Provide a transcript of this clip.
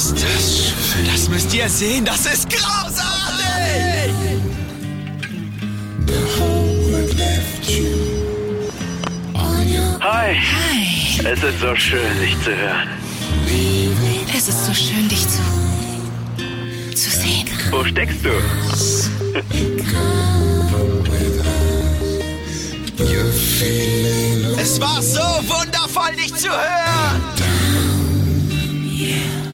Das müsst ihr sehen, das ist großartig! Hi. Es ist so schön, dich zu hören. Es ist so schön, dich zu sehen. Wo steckst du? Es war so wundervoll, dich zu hören!